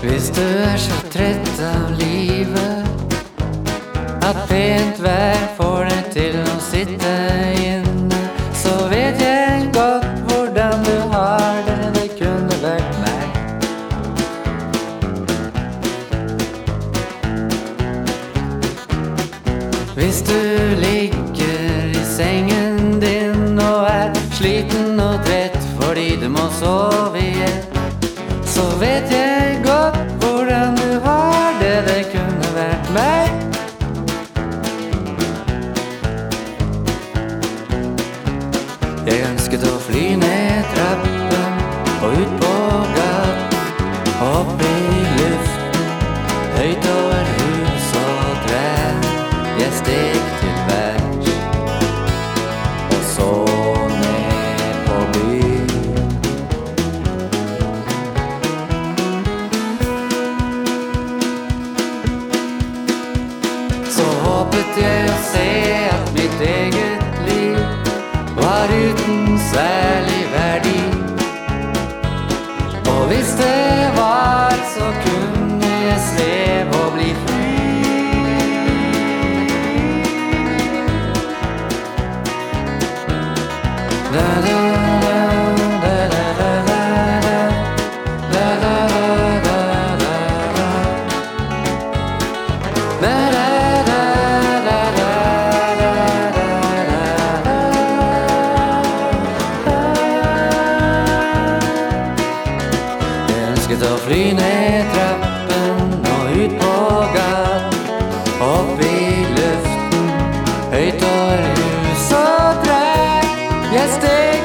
Hvis du så trett av livet at pent vær får deg til å sitte inne, så vet jeg godt hvordan du har det. Det kunne vært meg. Hvis du ligger i sengen din og sliten og trett fordi du må sove igjen, så vet jeg godt hvordan du har det. Det kunne vært meg. Jeg ønsket å fly ned trappen og ut på gaten, opp i luften, høyt over hus og trær. Jeg steg til værs og så ned på byen. Så håpet jeg å se at mitt eget liv var uten særlig verdi. Og hvis det var, så kunne jeg streve og bli fri. Jeg ønsket å fly ned trappen og ut på gaten, opp i luften, høyt over hus og trær. Jeg steg